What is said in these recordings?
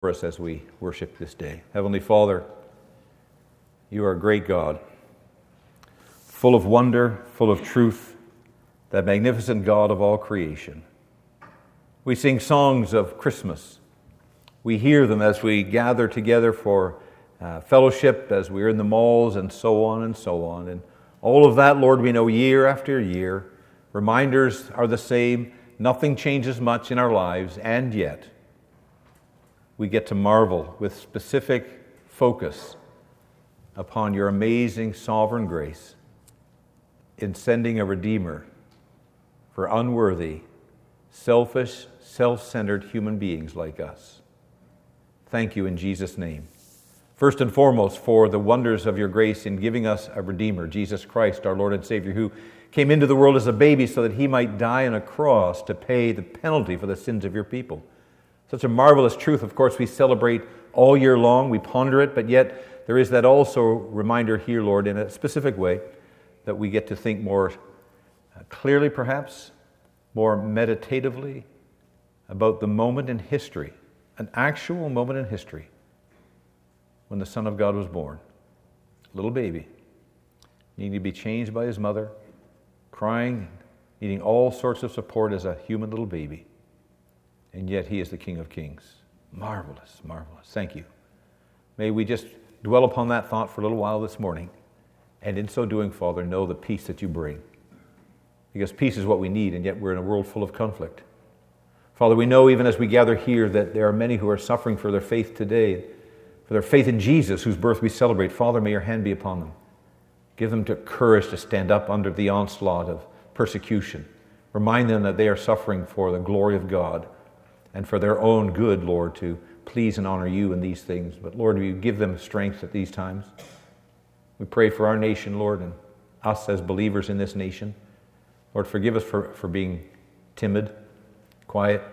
For us as we worship this day. Heavenly Father, you are a great God, full of wonder, full of truth, that magnificent God of all creation. We sing songs of Christmas. We hear them as we gather together for fellowship, as we're in the malls and so on and so on. And all of that, Lord, we know year after year. Reminders are the same. Nothing changes much in our lives, and yet we get to marvel with specific focus upon your amazing sovereign grace in sending a Redeemer for unworthy, selfish, self-centered human beings like us. Thank you in Jesus' name. First and foremost, for the wonders of your grace in giving us a Redeemer, Jesus Christ, our Lord and Savior, who came into the world as a baby so that he might die on a cross to pay the penalty for the sins of your people. Such a marvelous truth, of course, we celebrate all year long. We ponder it, but yet there is that also reminder here, Lord, in a specific way, that we get to think more clearly, perhaps, more meditatively about the moment in history, an actual moment in history, when the Son of God was born. A little baby, needing to be changed by his mother, crying, needing all sorts of support as a human little baby. And yet he is the King of Kings. Marvelous, marvelous. Thank you. May we just dwell upon that thought for a little while this morning. And in so doing, Father, know the peace that you bring. Because peace is what we need, and yet we're in a world full of conflict. Father, we know even as we gather here that there are many who are suffering for their faith today, for their faith in Jesus, whose birth we celebrate. Father, may your hand be upon them. Give them courage to stand up under the onslaught of persecution. Remind them that they are suffering for the glory of God, and for their own good, Lord, to please and honor you in these things. But Lord, will you give them strength at these times? We pray for our nation, Lord, and us as believers in this nation. Lord, forgive us for being timid, quiet,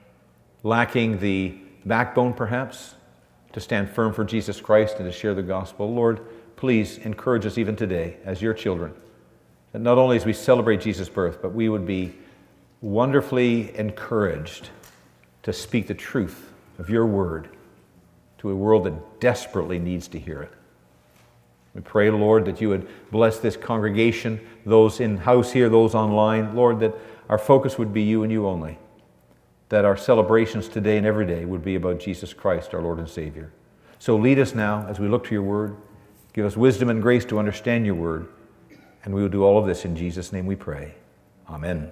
lacking the backbone, perhaps, to stand firm for Jesus Christ and to share the gospel. Lord, please encourage us even today as your children, that not only as we celebrate Jesus' birth, but we would be wonderfully encouraged to speak the truth of your word to a world that desperately needs to hear it. We pray, Lord, that you would bless this congregation, those in-house here, those online. Lord, that our focus would be you and you only. That our celebrations today and every day would be about Jesus Christ, our Lord and Savior. So lead us now as we look to your word. Give us wisdom and grace to understand your word. And we will do all of this in Jesus' name we pray. Amen.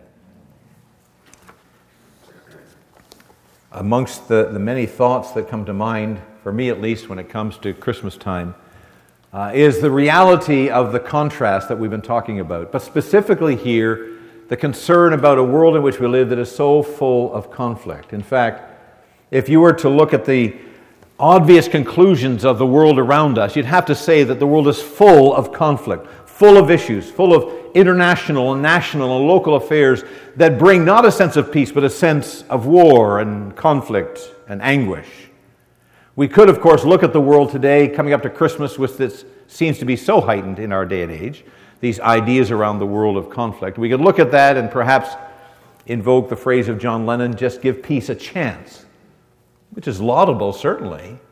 Amongst the many thoughts that come to mind, for me at least, when it comes to Christmas time, is the reality of the contrast that we've been talking about. But specifically here, the concern about a world in which we live that is so full of conflict. In fact, if you were to look at the obvious conclusions of the world around us, you'd have to say that the world is full of conflict, full of issues, full of international and national and local affairs that bring not a sense of peace, but a sense of war and conflict and anguish. We could, of course, look at the world today coming up to Christmas, which this seems to be so heightened in our day and age, these ideas around the world of conflict. We could look at that and perhaps invoke the phrase of John Lennon, just give peace a chance, which is laudable, certainly.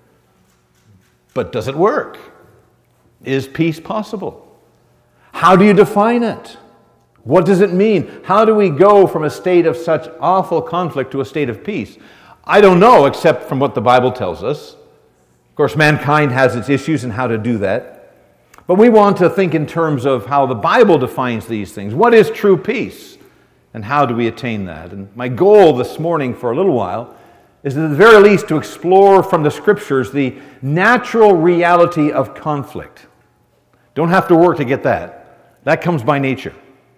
But does it work? Is peace possible? How do you define it? What does it mean? How do we go from a state of such awful conflict to a state of peace? I don't know, except from what the Bible tells us. Of course, mankind has its issues and how to do that. But we want to think in terms of how the Bible defines these things. What is true peace? And how do we attain that? And my goal this morning for a little while is at the very least to explore from the Scriptures the natural reality of conflict. Don't have to work to get that. That comes by nature.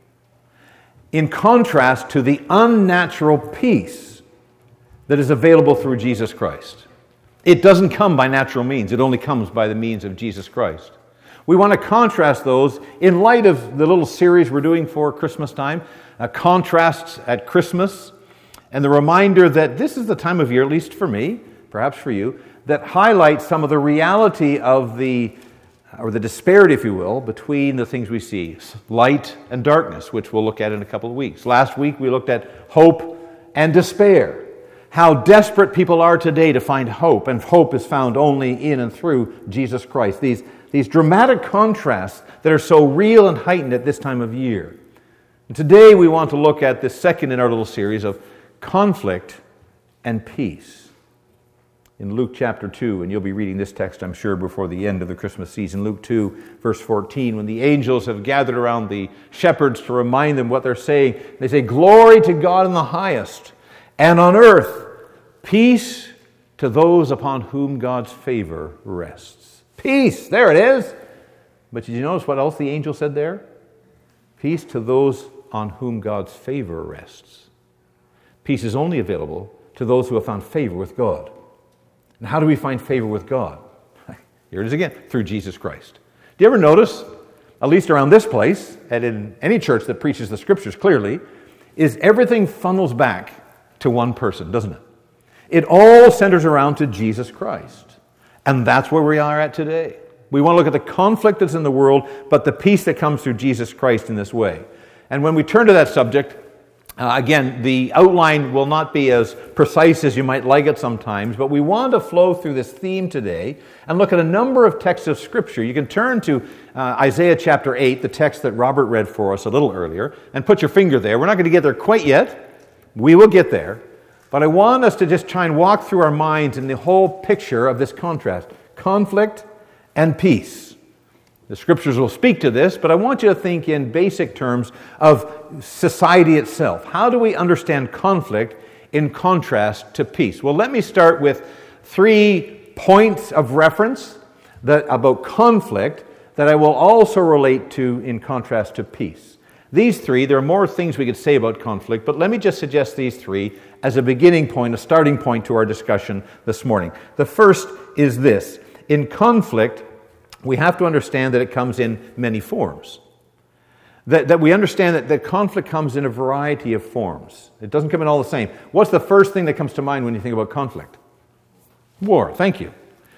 In contrast to the unnatural peace that is available through Jesus Christ. It doesn't come by natural means. It only comes by the means of Jesus Christ. We want to contrast those in light of the little series we're doing for Christmas time, Contrasts at Christmas, and the reminder that this is the time of year, at least for me, perhaps for you, that highlights some of the reality of the disparity, if you will, between the things we see, light and darkness, which we'll look at in a couple of weeks. Last week we looked at hope and despair. how desperate people are today to find hope, and hope is found only in and through Jesus Christ. These dramatic contrasts that are so real and heightened at this time of year. And today we want to look at the second in our little series of conflict and peace. In Luke chapter 2, and you'll be reading this text, I'm sure, before the end of the Christmas season. Luke 2, verse 14, when the angels have gathered around the shepherds to remind them what they're saying, they say, "Glory to God in the highest, and on earth, peace to those upon whom God's favor rests." Peace, there it is. But did you notice what else the angel said there? Peace to those on whom God's favor rests. Peace is only available to those who have found favor with God. And how do we find favor with God? Here it is again, through Jesus Christ. Do you ever notice, at least around this place, and in any church that preaches the Scriptures clearly, is everything funnels back to one person, doesn't it? It all centers around to Jesus Christ. And that's where we are at today. We want to look at the conflict that's in the world, but the peace that comes through Jesus Christ in this way. And when we turn to that subject, again, the outline will not be as precise as you might like it sometimes, but we want to flow through this theme today and look at a number of texts of Scripture. You can turn to Isaiah chapter 8, the text that Robert read for us a little earlier, and put your finger there. We're not going to get there quite yet. We will get there. But I want us to just try and walk through our minds in the whole picture of this contrast, conflict and peace. The Scriptures will speak to this, but I want you to think in basic terms of society itself. How do we understand conflict in contrast to peace? Well, let me start with 3 points of reference about conflict that I will also relate to in contrast to peace. These 3, there are more things we could say about conflict, but let me just suggest these 3 as a beginning point, a starting point to our discussion this morning. The first is this. In conflict, we have to understand that it comes in many forms. That we understand that conflict comes in a variety of forms. It doesn't come in all the same. What's the first thing that comes to mind when you think about conflict? War. Thank you.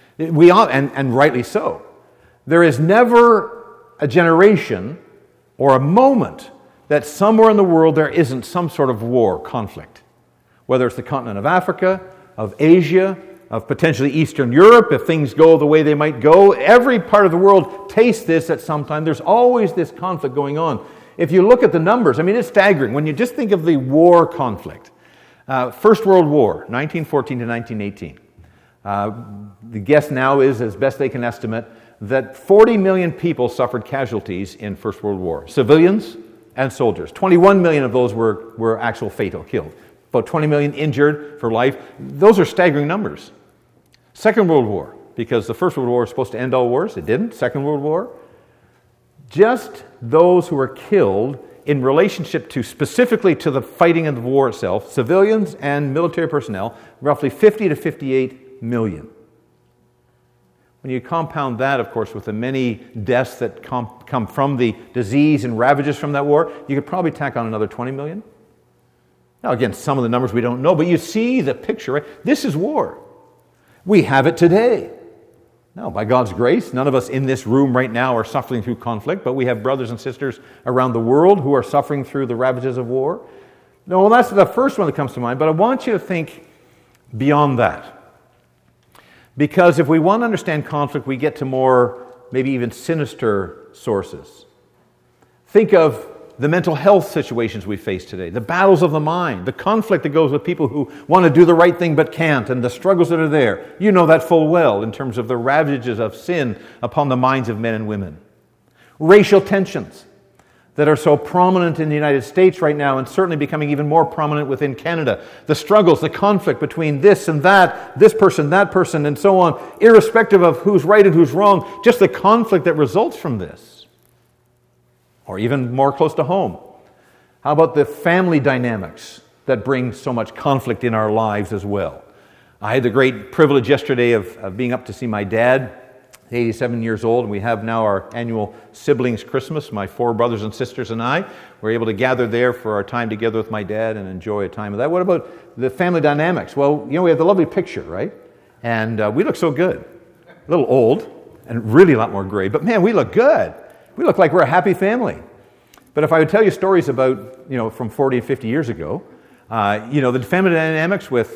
And rightly so. There is never a generation or a moment that somewhere in the world there isn't some sort of war, conflict. Whether it's the continent of Africa, of Asia, of potentially Eastern Europe, if things go the way they might go. Every part of the world tastes this at some time. There's always this conflict going on. If you look at the numbers, I mean, it's staggering. When you just think of the war conflict, First World War, 1914 to 1918. The guess now is, as best they can estimate, that 40 million people suffered casualties in First World War, civilians and soldiers. 21 million of those were actual fatal, killed. About 20 million injured for life. Those are staggering numbers. Second World War, because the First World War was supposed to end all wars. It didn't. Second World War. Just those who were killed in relationship to, specifically to the fighting of the war itself, civilians and military personnel, roughly 50 to 58 million. When you compound that, of course, with the many deaths that come from the disease and ravages from that war, you could probably tack on another 20 million. Now, again, some of the numbers we don't know, but you see the picture, right? This is war. We have it today. Now, by God's grace, none of us in this room right now are suffering through conflict, but we have brothers and sisters around the world who are suffering through the ravages of war. No, well, that's the first one that comes to mind, but I want you to think beyond that. Because if we want to understand conflict, we get to more, maybe even sinister sources. Think of the mental health situations we face today, the battles of the mind, the conflict that goes with people who want to do the right thing but can't, and the struggles that are there. You know that full well in terms of the ravages of sin upon the minds of men and women. Racial tensions that are so prominent in the United States right now and certainly becoming even more prominent within Canada. The struggles, the conflict between this and that, this person, that person, and so on, irrespective of who's right and who's wrong, just the conflict that results from this. Or even more close to home. How about the family dynamics that bring so much conflict in our lives as well? I had the great privilege yesterday of being up to see my dad, 87 years old, and we have now our annual siblings Christmas. My 4 brothers and sisters and I were able to gather there for our time together with my dad and enjoy a time of that. What about the family dynamics? Well, we have the lovely picture, right? And we look so good. A little old and really a lot more gray, but man, we look good. We look like we're a happy family. But if I would tell you stories about, from 40 and 50 years ago, The family dynamics with,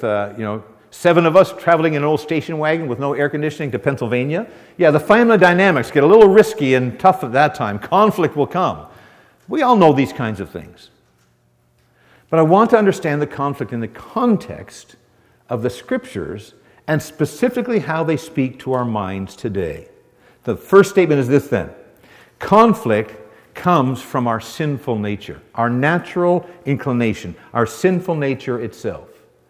7 of us traveling in an old station wagon with no air conditioning to Pennsylvania. Yeah, the family dynamics get a little risky and tough at that time. Conflict will come. We all know these kinds of things. But I want to understand the conflict in the context of the Scriptures and specifically how they speak to our minds today. The first statement is this then. Conflict comes from our sinful nature, our natural inclination, our sinful nature itself.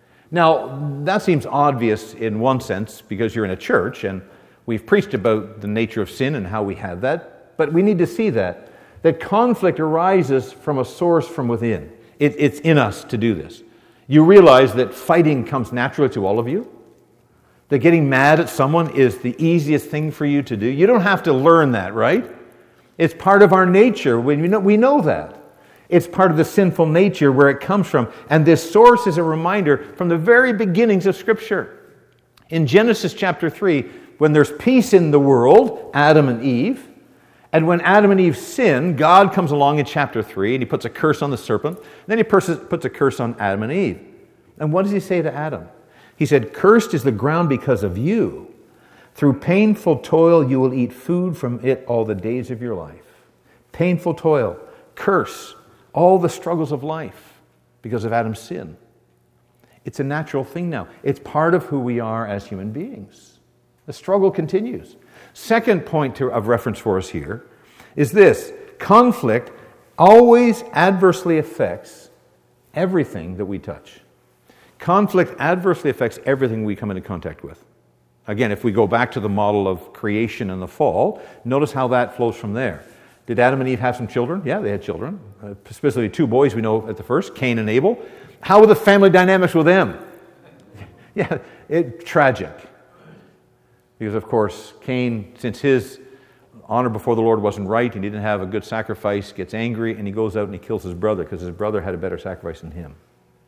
Now, that seems obvious in one sense because you're in a church and we've preached about the nature of sin and how we have that, but we need to see that conflict arises from a source from within. It's in us to do this. You realize that fighting comes naturally to all of you, that getting mad at someone is the easiest thing for you to do. You don't have to learn that, right? It's part of our nature. We know that. It's part of the sinful nature where it comes from. And this source is a reminder from the very beginnings of Scripture. In Genesis chapter 3, when there's peace in the world, Adam and Eve, and when Adam and Eve sin, God comes along in chapter 3 and he puts a curse on the serpent. Then he puts a curse on Adam and Eve. And what does he say to Adam? He said, "Cursed is the ground because of you. Through painful toil you will eat food from it all the days of your life." Painful toil, curse, all the struggles of life because of Adam's sin. It's a natural thing now. It's part of who we are as human beings. The struggle continues. Second point of reference for us here is this. Conflict always adversely affects everything that we touch. Conflict adversely affects everything we come into contact with. Again, if we go back to the model of creation and the fall, notice how that flows from there. Did Adam and Eve have some children? Yeah, they had children. Specifically 2 boys we know at the first, Cain and Abel. How were the family dynamics with them? Yeah, tragic. Because, of course, Cain, since his honor before the Lord wasn't right and he didn't have a good sacrifice, gets angry and he goes out and he kills his brother because his brother had a better sacrifice than him.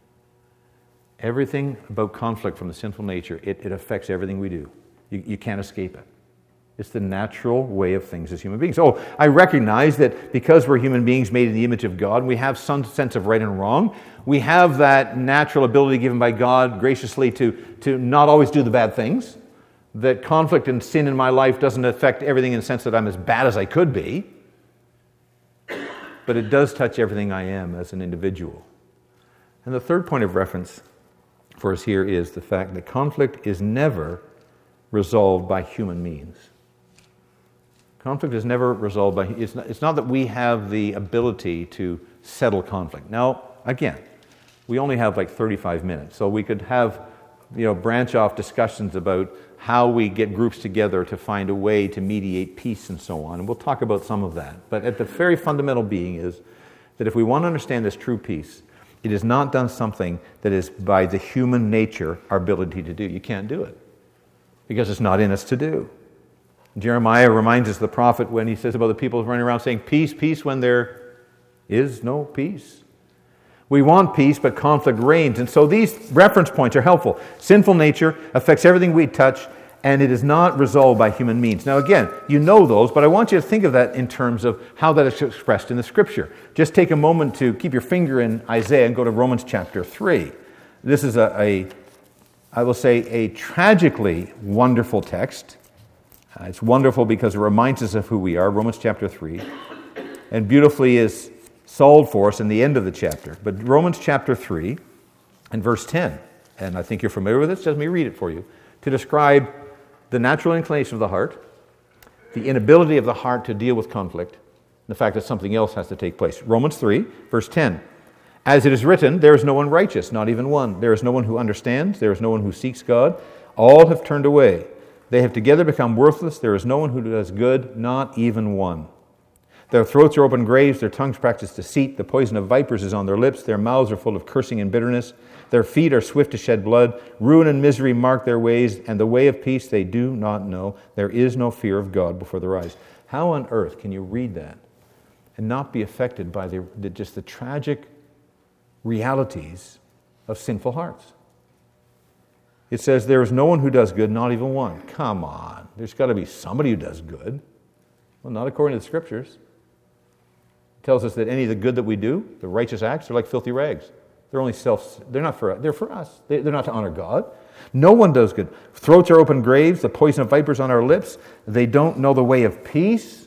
Everything about conflict from the sinful nature, it affects everything we do. You can't escape it. It's the natural way of things as human beings. So I recognize that because we're human beings made in the image of God, we have some sense of right and wrong. We have that natural ability given by God graciously to not always do the bad things. That conflict and sin in my life doesn't affect everything in the sense that I'm as bad as I could be. But it does touch everything I am as an individual. And the third point of reference for us here is the fact that conflict is never resolved by human means. Conflict is never resolved by... It's not that we have the ability to settle conflict. Now, again, we only have like 35 minutes, so we could have branch off discussions about how we get groups together to find a way to mediate peace and so on. And we'll talk about some of that. But at the very fundamental being is that if we want to understand this true peace, it is not done something that is by the human nature, our ability to do. You can't do it because it's not in us to do. Jeremiah reminds us, the prophet, when he says about the people running around saying, "Peace, peace," when there is no peace. We want peace, but conflict reigns. And so these reference points are helpful. Sinful nature affects everything we touch, and it is not resolved by human means. Now again, you know those, but I want you to think of that in terms of how that is expressed in the Scripture. Just take a moment to keep your finger in Isaiah and go to Romans chapter 3. This is I will say, a tragically wonderful text. It's wonderful because it reminds us of who we are, Romans chapter 3, and beautifully is solved for us in the end of the chapter. But Romans chapter 3 and verse 10, and I think you're familiar with this, just let me read it for you, to describe the natural inclination of the heart, the inability of the heart to deal with conflict, and the fact that something else has to take place. Romans 3, verse 10, "As it is written, there is no one righteous, not even one. There is no one who understands, there is no one who seeks God. All have turned away. They have together become worthless. There is no one who does good, not even one. Their throats are open graves, their tongues practice deceit. The poison of vipers is on their lips. Their mouths are full of cursing and bitterness. Their feet are swift to shed blood. Ruin and misery mark their ways, and the way of peace they do not know. There is no fear of God before their eyes." How on earth can you read that and not be affected by just the tragic realities of sinful hearts? It says, there is no one who does good, not even one. Come on. There's got to be somebody who does good. Well, not according to the Scriptures. It tells us that any of the good that we do, the righteous acts, are like filthy rags. They're only they're not for us. They're for us. They're not to honor God. No one does good. Throats are open graves, the poison of vipers on our lips. They don't know the way of peace,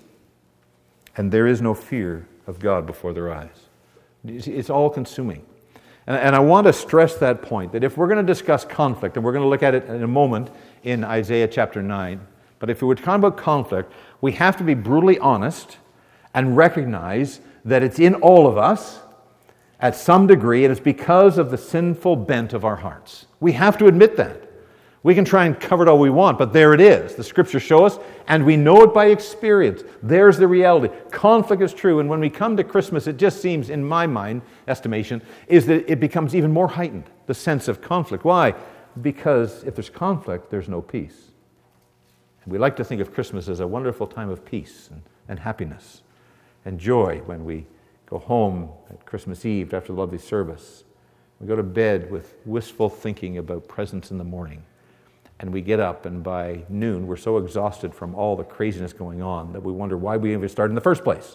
and there is no fear of God before their eyes. It's all consuming. And I want to stress that point, that if we're going to discuss conflict, and we're going to look at it in a moment in Isaiah chapter 9, but if we were to talk about conflict, we have to be brutally honest and recognize that it's in all of us at some degree, and it's because of the sinful bent of our hearts. We have to admit that. We can try and cover it all we want, but there it is. The Scriptures show us, and we know it by experience. There's the reality. Conflict is true, and when we come to Christmas, it just seems, in my mind, estimation, is that it becomes even more heightened, the sense of conflict. Why? Because if there's conflict, there's no peace. And we like to think of Christmas as a wonderful time of peace and happiness and joy when we go home at Christmas Eve after the lovely service. We go to bed with wistful thinking about presents in the morning. And we get up, and by noon, we're so exhausted from all the craziness going on that we wonder why we even started in the first place.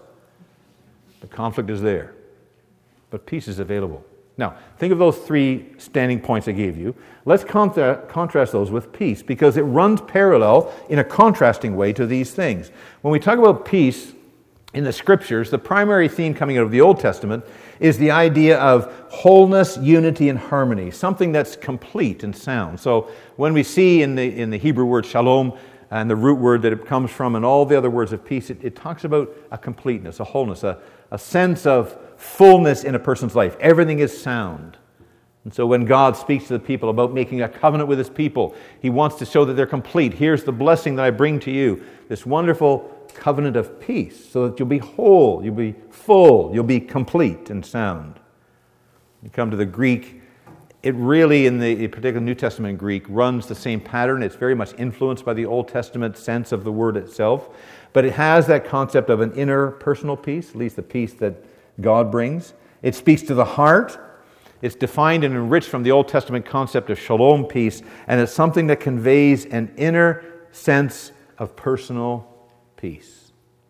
The conflict is there, but peace is available. Now, think of those three standing points I gave you. Let's contrast those with peace, because it runs parallel in a contrasting way to these things. When we talk about peace in the Scriptures, the primary theme coming out of the Old Testament is the idea of wholeness, unity, and harmony, something that's complete and sound. So when we see in the Hebrew word shalom and the root word that it comes from and all the other words of peace, it talks about a completeness, a wholeness, a sense of fullness in a person's life. Everything is sound. And so when God speaks to the people about making a covenant with His people, He wants to show that they're complete. Here's the blessing that I bring to you, this wonderful covenant of peace, so that you'll be whole, you'll be full, you'll be complete and sound. You come to the Greek, it really, in the particular New Testament Greek, runs the same pattern. It's very much influenced by the Old Testament sense of the word itself, but it has that concept of an inner personal peace, at least the peace that God brings. It speaks to the heart. It's defined and enriched from the Old Testament concept of shalom peace, and it's something that conveys an inner sense of personal peace.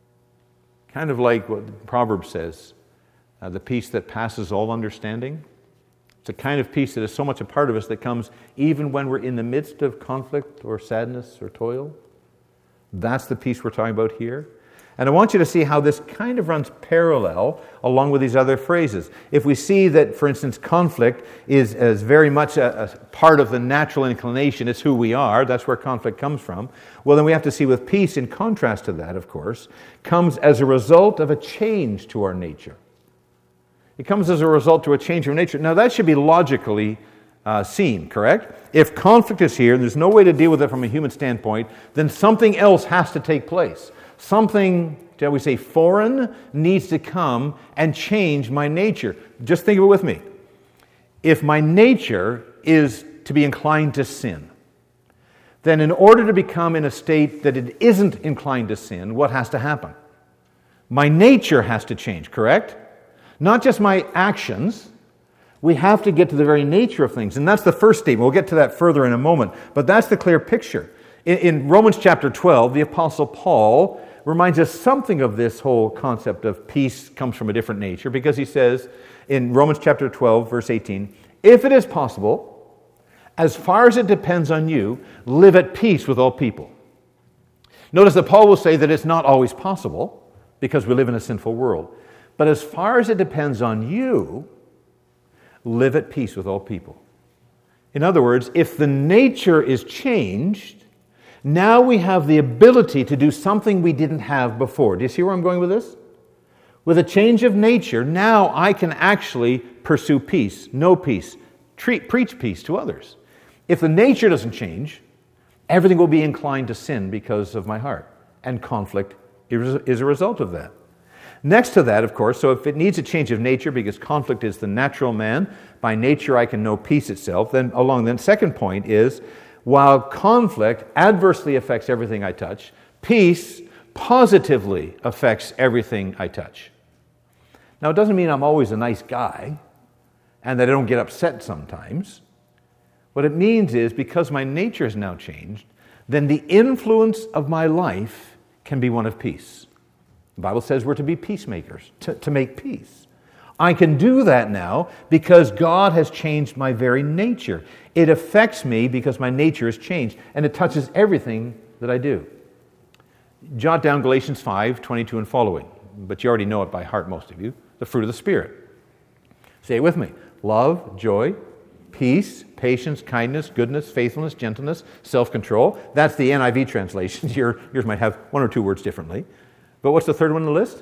Kind of like what Proverbs says, the peace that passes all understanding. It's a kind of peace that is so much a part of us that comes even when we're in the midst of conflict or sadness or toil. That's the peace we're talking about here. And I want you to see how this kind of runs parallel along with these other phrases. If we see that, for instance, conflict is very much a part of the natural inclination, it's who we are, that's where conflict comes from, well, then we have to see with peace, in contrast to that, of course, comes as a result of a change to our nature. It comes as a result to a change of nature. Now, that should be logically seen, correct? If conflict is here and there's no way to deal with it from a human standpoint, then something else has to take place. Something, shall we say, foreign needs to come and change my nature. Just think of it with me. If my nature is to be inclined to sin, then in order to become in a state that it isn't inclined to sin, what has to happen? My nature has to change, correct? Not just my actions. We have to get to the very nature of things. And that's the first statement. We'll get to that further in a moment. But that's the clear picture. In Romans chapter 12, the Apostle Paul reminds us something of this whole concept of peace comes from a different nature, because he says in Romans chapter 12, verse 18, if it is possible, as far as it depends on you, live at peace with all people. Notice that Paul will say that it's not always possible because we live in a sinful world. But as far as it depends on you, live at peace with all people. In other words, if the nature is changed, now we have the ability to do something we didn't have before. Do you see where I'm going with this? With a change of nature, now I can actually pursue peace, know peace, preach peace to others. If the nature doesn't change, everything will be inclined to sin because of my heart. And conflict is a result of that. Next to that, of course, so if it needs a change of nature because conflict is the natural man, by nature I can know peace itself, then along the second point is, while conflict adversely affects everything I touch, peace positively affects everything I touch. Now, it doesn't mean I'm always a nice guy and that I don't get upset sometimes. What it means is, because my nature has now changed, then the influence of my life can be one of peace. The Bible says we're to be peacemakers, to make peace. I can do that now because God has changed my very nature. It affects me because my nature has changed, and it touches everything that I do. Jot down Galatians 5:22 and following, but you already know it by heart, most of you. The fruit of the Spirit. Say it with me. Love, joy, peace, patience, kindness, goodness, faithfulness, gentleness, self-control. That's the NIV translation. Yours might have one or two words differently. But what's the third one on the list?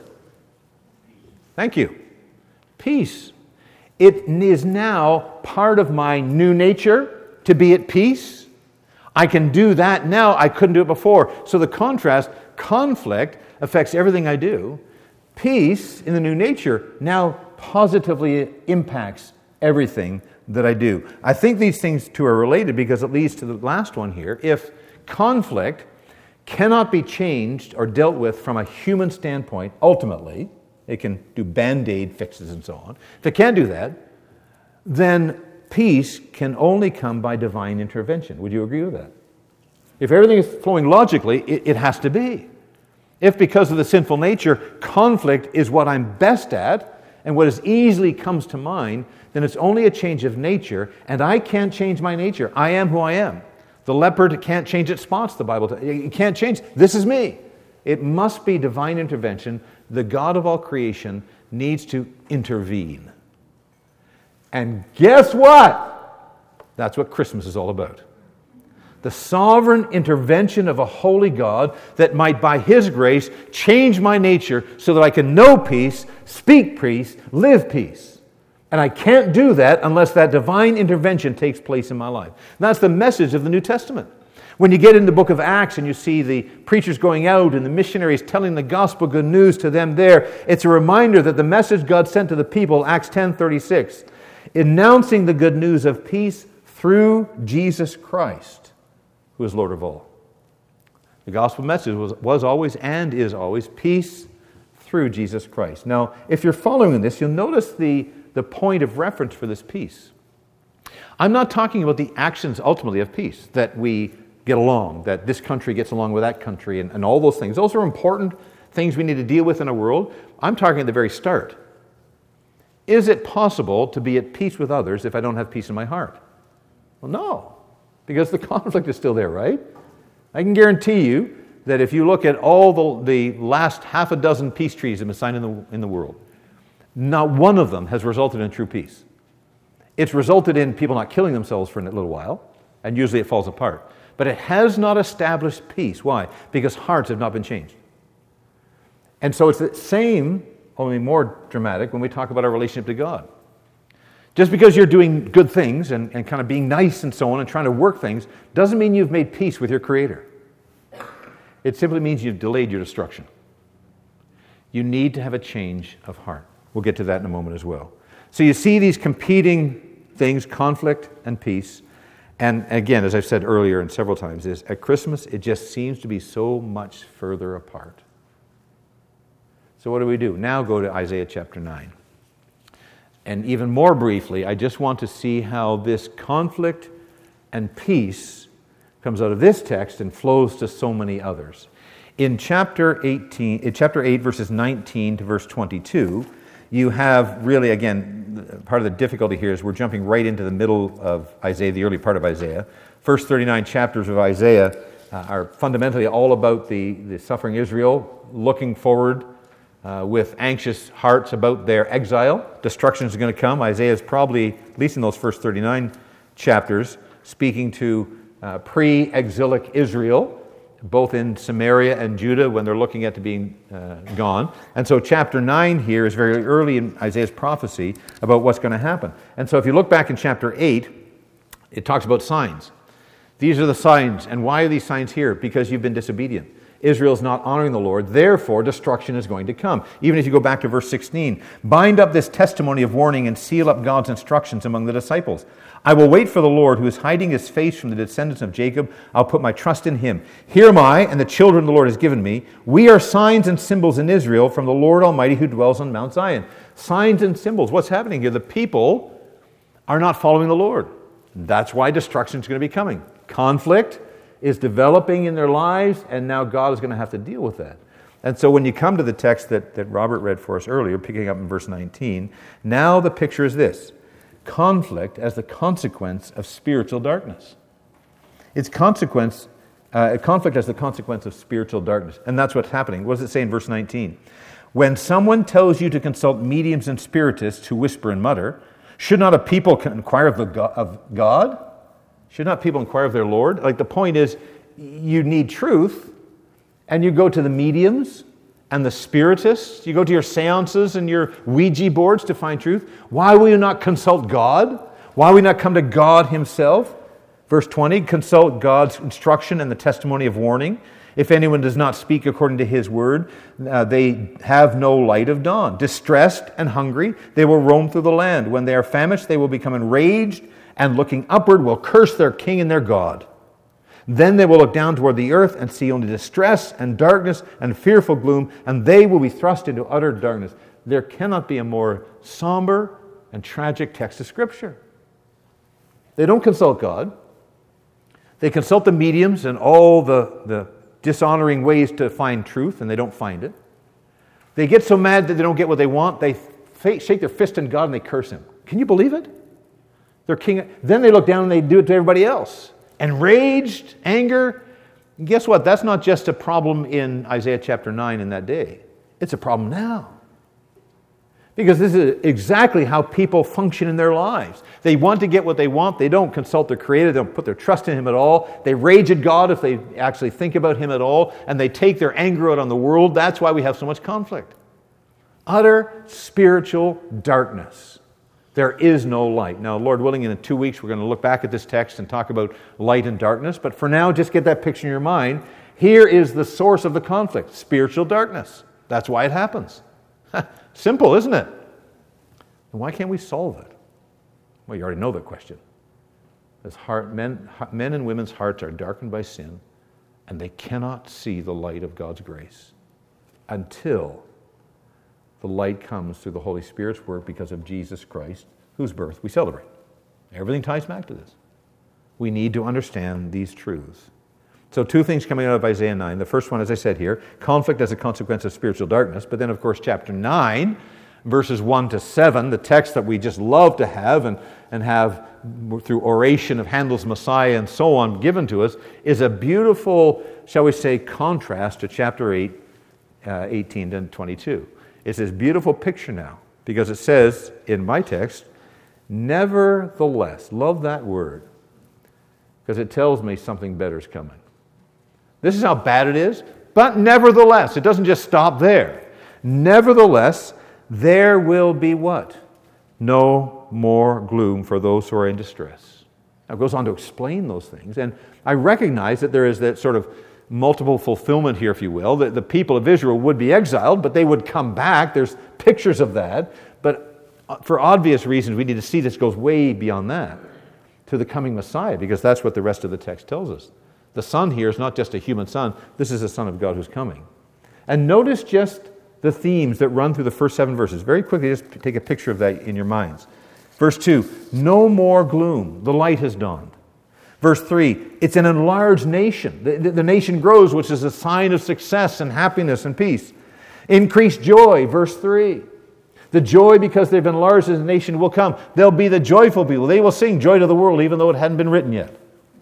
Thank you. Peace. It is now part of my new nature to be at peace. I can do that now. I couldn't do it before. So the conflict affects everything I do. Peace in the new nature now positively impacts everything that I do. I think these things two are related because it leads to the last one here. If conflict cannot be changed or dealt with from a human standpoint, ultimately, it can do band-aid fixes and so on. If it can't do that, then peace can only come by divine intervention. Would you agree with that? If everything is flowing logically, it has to be. If because of the sinful nature, conflict is what I'm best at and what as easily comes to mind, then it's only a change of nature, and I can't change my nature. I am who I am. The leopard can't change its spots, the Bible tells you. It can't change. This is me. It must be divine intervention. The God of all creation needs to intervene. And guess what? That's what Christmas is all about. The sovereign intervention of a holy God that might, by His grace, change my nature so that I can know peace, speak peace, live peace. And I can't do that unless that divine intervention takes place in my life. And that's the message of the New Testament. When you get in the book of Acts and you see the preachers going out and the missionaries telling the gospel good news to them there, it's a reminder that the message God sent to the people, Acts 10:36, announcing the good news of peace through Jesus Christ, who is Lord of all. The gospel message was always and is always peace through Jesus Christ. Now, if you're following this, you'll notice the point of reference for this peace. I'm not talking about the actions ultimately of peace, that we get along, that this country gets along with that country, and all those things. Those are important things we need to deal with in a world. I'm talking at the very start. Is it possible to be at peace with others if I don't have peace in my heart? Well, no, because the conflict is still there, right? I can guarantee you that if you look at all the last half a dozen peace treaties that have been signed in the world, not one of them has resulted in true peace. It's resulted in people not killing themselves for a little while, and usually it falls apart. But it has not established peace. Why? Because hearts have not been changed. And so it's the same, only more dramatic, when we talk about our relationship to God. Just because you're doing good things and kind of being nice and so on and trying to work things doesn't mean you've made peace with your Creator. It simply means you've delayed your destruction. You need to have a change of heart. We'll get to that in a moment as well. So you see these competing things, conflict and peace. And again, as I've said earlier and several times, is at Christmas, it just seems to be so much further apart. So what do? Now go to Isaiah chapter 9. And even more briefly, I just want to see how this conflict and peace comes out of this text and flows to so many others. In chapter 8, verses 19 to verse 22, you have really, again, part of the difficulty here is we're jumping right into the middle of Isaiah, the early part of Isaiah. First 39 chapters of Isaiah are fundamentally all about the suffering Israel, looking forward with anxious hearts about their exile. Destruction is going to come. Isaiah is probably, at least in those first 39 chapters, speaking to pre-exilic Israel, both in Samaria and Judah when they're looking at being gone. And so chapter 9 here is very early in Isaiah's prophecy about what's going to happen. And so if you look back in chapter 8, it talks about signs. These are the signs. And why are these signs here? Because you've been disobedient. Israel's not honoring the Lord, therefore destruction is going to come. Even if you go back to verse 16, bind up this testimony of warning and seal up God's instructions among the disciples. I will wait for the Lord who is hiding his face from the descendants of Jacob. I'll put my trust in him. Here am I, and the children the Lord has given me. We are signs and symbols in Israel from the Lord Almighty who dwells on Mount Zion. Signs and symbols. What's happening here? The people are not following the Lord. That's why destruction is going to be coming. Conflict is developing in their lives, and now God is going to have to deal with that. And so when you come to the text that Robert read for us earlier, picking up in verse 19, now the picture is this: conflict as the consequence of spiritual darkness. It's conflict as the consequence of spiritual darkness. And that's what's happening. What does it say in verse 19? When someone tells you to consult mediums and spiritists who whisper and mutter, should not a people inquire of God? Should not people inquire of their Lord? Like, the point is, you need truth, and you go to the mediums and the spiritists. You go to your seances and your Ouija boards to find truth. Why will you not consult God? Why will you not come to God himself? Verse 20, consult God's instruction and the testimony of warning. If anyone does not speak according to his word, they have no light of dawn. Distressed and hungry, they will roam through the land. When they are famished, they will become enraged, and looking upward will curse their king and their God. Then they will look down toward the earth and see only distress and darkness and fearful gloom, and they will be thrust into utter darkness. There cannot be a more somber and tragic text of Scripture. They don't consult God. They consult the mediums and all the dishonoring ways to find truth, and they don't find it. They get so mad that they don't get what they want, they shake their fist at God and they curse him. Can you believe it? Their king. Then they look down and they do it to everybody else. Enraged, anger. And guess what? That's not just a problem in Isaiah chapter 9 in that day. It's a problem now. Because this is exactly how people function in their lives. They want to get what they want. They don't consult their Creator. They don't put their trust in Him at all. They rage at God if they actually think about Him at all. And they take their anger out on the world. That's why we have so much conflict. Utter spiritual darkness. There is no light. Now, Lord willing, in 2 weeks we're going to look back at this text and talk about light and darkness. But for now, just get that picture in your mind. Here is the source of the conflict: spiritual darkness. That's why it happens. Simple, isn't it? And why can't we solve it? Well, you already know the question. As men and women's hearts are darkened by sin, and they cannot see the light of God's grace until the light comes through the Holy Spirit's work because of Jesus Christ, whose birth we celebrate. Everything ties back to this. We need to understand these truths. So 2 things coming out of Isaiah 9. The first one, as I said here, conflict as a consequence of spiritual darkness. But then, of course, chapter 9, verses 1 to 7, the text that we just love to have and have through oration of Handel's Messiah and so on given to us, is a beautiful, shall we say, contrast to chapter 8, 18 and 22. It's this beautiful picture now, because it says in my text, nevertheless. Love that word, because it tells me something better is coming. This is how bad it is, but nevertheless, it doesn't just stop there. Nevertheless, there will be what? No more gloom for those who are in distress. Now it goes on to explain those things, and I recognize that there is that sort of multiple fulfillment here, if you will, that the people of Israel would be exiled, but they would come back. There's pictures of that, but for obvious reasons, we need to see this goes way beyond that to the coming Messiah, because that's what the rest of the text tells us. The Son here is not just a human son. This is the Son of God who's coming. And notice just the themes that run through the first 7 verses. Very quickly, just take a picture of that in your minds. Verse 2, no more gloom. The light has dawned. Verse 3, it's an enlarged nation. The nation grows, which is a sign of success and happiness and peace. Increased joy, verse 3. The joy because they've enlarged as a nation will come. They'll be the joyful people. They will sing joy to the world, even though it hadn't been written yet.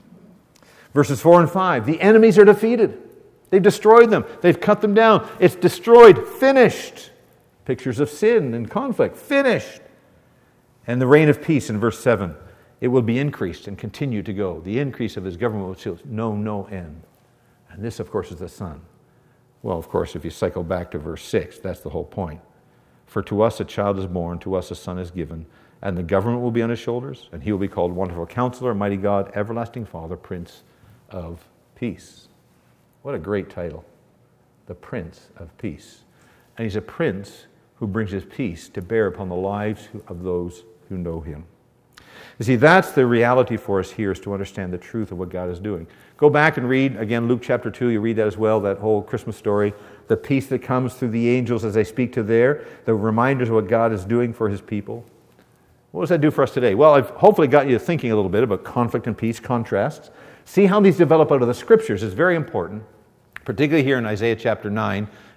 Verses 4 and 5, the enemies are defeated. They've destroyed them. They've cut them down. It's destroyed, finished. Pictures of sin and conflict, finished. And the reign of peace in verse 7, it will be increased and continue to go. The increase of his government will know no end. And this, of course, is the Son. Well, of course, if you cycle back to verse 6, that's the whole point. For to us a child is born, to us a son is given, and the government will be on his shoulders, and he will be called Wonderful Counselor, Mighty God, Everlasting Father, Prince of Peace. What a great title. The Prince of Peace. And he's a prince who brings his peace to bear upon the lives of those who know him. You see, that's the reality for us here, is to understand the truth of what God is doing. Go back and read, again, Luke chapter 2, you read that as well, that whole Christmas story, the peace that comes through the angels as they speak to the reminders of what God is doing for his people. What does that do for us today? Well, I've hopefully got you thinking a little bit about conflict and peace, contrasts. See how these develop out of the Scriptures is very important, particularly here in Isaiah chapter 9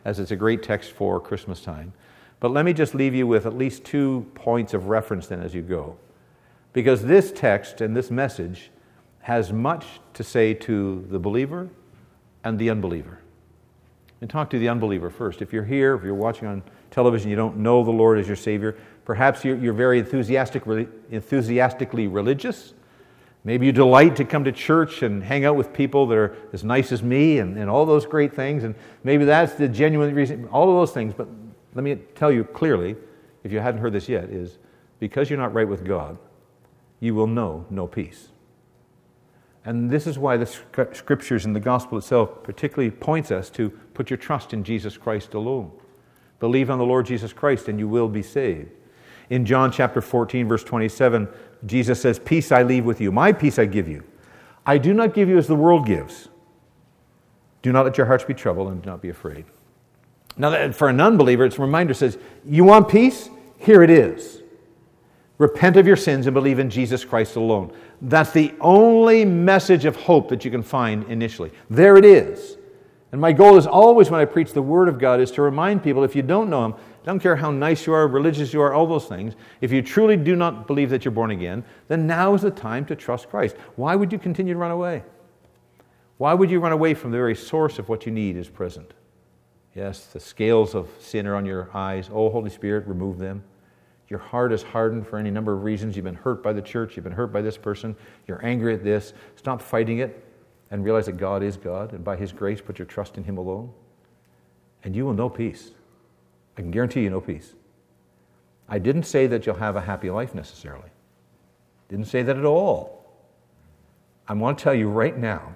as it's a great text for Christmas time. But let me just leave you with at least 2 points of reference then as you go. Because this text and this message has much to say to the believer and the unbeliever. And talk to the unbeliever first. If you're here, if you're watching on television, you don't know the Lord as your Savior, perhaps you're very enthusiastically religious. Maybe you delight to come to church and hang out with people that are as nice as me and all those great things, and maybe that's the genuine reason, all of those things. But let me tell you clearly, if you hadn't heard this yet, is because you're not right with God, you will know no peace. And this is why the Scriptures and the Gospel itself particularly points us to put your trust in Jesus Christ alone. Believe on the Lord Jesus Christ and you will be saved. In John chapter 14, verse 27, Jesus says, "Peace I leave with you, my peace I give you. I do not give you as the world gives. Do not let your hearts be troubled and do not be afraid." Now, for an unbeliever, it's a reminder, it says, you want peace? Here it is. Repent of your sins and believe in Jesus Christ alone. That's the only message of hope that you can find initially. There it is. And my goal is always when I preach the Word of God is to remind people, if you don't know Him, I don't care how nice you are, religious you are, all those things, if you truly do not believe that you're born again, then now is the time to trust Christ. Why would you continue to run away? Why would you run away from the very source of what you need is present? Yes, the scales of sin are on your eyes. Oh, Holy Spirit, remove them. Your heart is hardened for any number of reasons. You've been hurt by the church. You've been hurt by this person. You're angry at this. Stop fighting it and realize that God is God. And by His grace, put your trust in Him alone. And you will know peace. I can guarantee you no peace. I didn't say that you'll have a happy life necessarily. Didn't say that at all. I want to tell you right now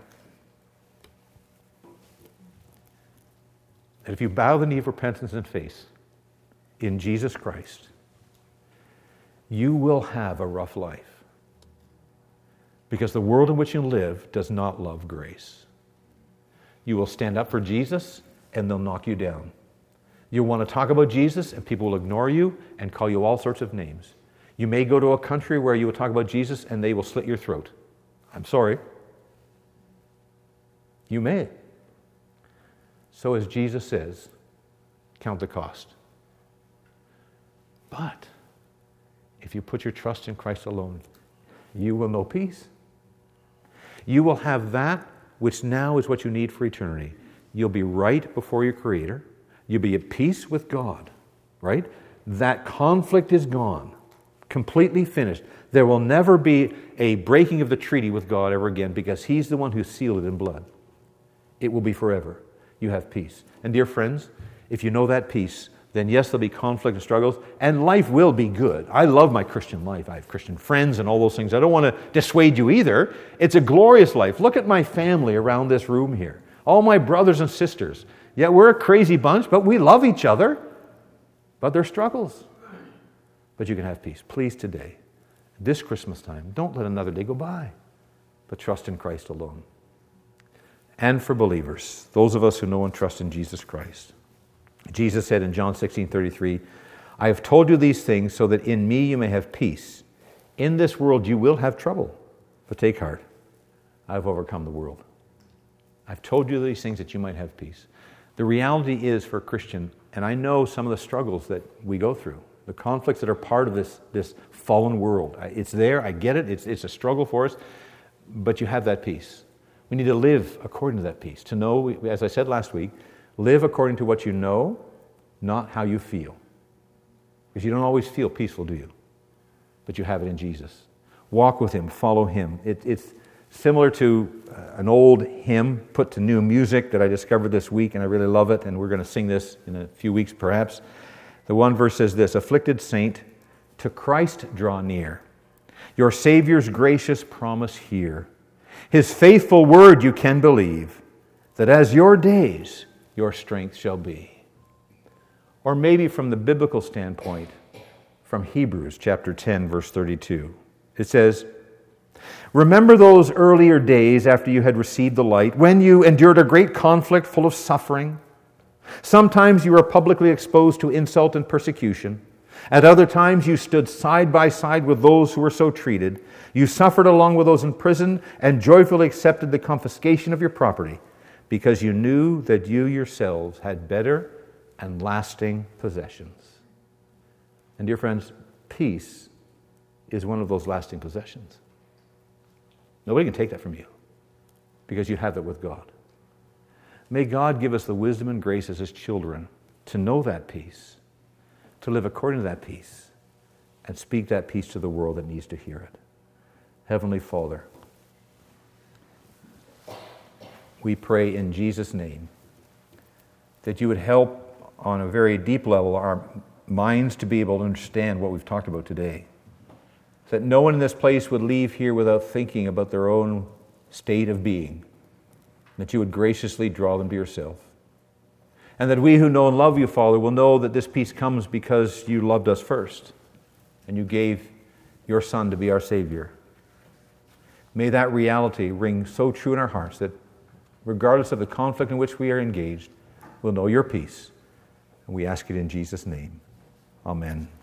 that if you bow the knee of repentance and faith in Jesus Christ, you will have a rough life. Because the world in which you live does not love grace. You will stand up for Jesus and they'll knock you down. You'll want to talk about Jesus and people will ignore you and call you all sorts of names. You may go to a country where you will talk about Jesus and they will slit your throat. I'm sorry. You may. So as Jesus says, count the cost. But if you put your trust in Christ alone, you will know peace. You will have that which now is what you need for eternity. You'll be right before your Creator. You'll be at peace with God, right? That conflict is gone, completely finished. There will never be a breaking of the treaty with God ever again because He's the one who sealed it in blood. It will be forever. You have peace. And dear friends, if you know that peace, then yes, there'll be conflict and struggles, and life will be good. I love my Christian life. I have Christian friends and all those things. I don't want to dissuade you either. It's a glorious life. Look at my family around this room here. All my brothers and sisters. Yeah, we're a crazy bunch, but we love each other. But there's struggles. But you can have peace. Please today, this Christmas time, don't let another day go by, but trust in Christ alone. And for believers, those of us who know and trust in Jesus Christ, Jesus said in John 16:33, "I have told you these things so that in me you may have peace. In this world you will have trouble, but take heart. I've overcome the world." I've told you these things that you might have peace. The reality is for a Christian, and I know some of the struggles that we go through, the conflicts that are part of this fallen world. It's there, I get it, it's a struggle for us, but you have that peace. We need to live according to that peace. To know, as I said last week, live according to what you know, not how you feel. Because you don't always feel peaceful, do you? But you have it in Jesus. Walk with Him, follow Him. It's similar to an old hymn put to new music that I discovered this week, and I really love it, and we're going to sing this in a few weeks perhaps. The one verse says this, "Afflicted saint, to Christ draw near. Your Savior's gracious promise hear. His faithful word you can believe, that as your days, your strength shall be." Or maybe from the biblical standpoint, from Hebrews chapter 10, verse 32. It says, "Remember those earlier days after you had received the light, when you endured a great conflict full of suffering. Sometimes you were publicly exposed to insult and persecution. At other times you stood side by side with those who were so treated. You suffered along with those in prison and joyfully accepted the confiscation of your property, because you knew that you yourselves had better and lasting possessions. And dear friends, peace is one of those lasting possessions. Nobody can take that from you because you have that with God. May God give us the wisdom and grace as His children to know that peace, to live according to that peace, and speak that peace to the world that needs to hear it. Heavenly Father, we pray in Jesus' name that you would help on a very deep level our minds to be able to understand what we've talked about today. That no one in this place would leave here without thinking about their own state of being. That you would graciously draw them to yourself. And that we who know and love you, Father, will know that this peace comes because you loved us first and you gave your Son to be our Savior. May that reality ring so true in our hearts that regardless of the conflict in which we are engaged, we'll know your peace. And we ask it in Jesus' name. Amen.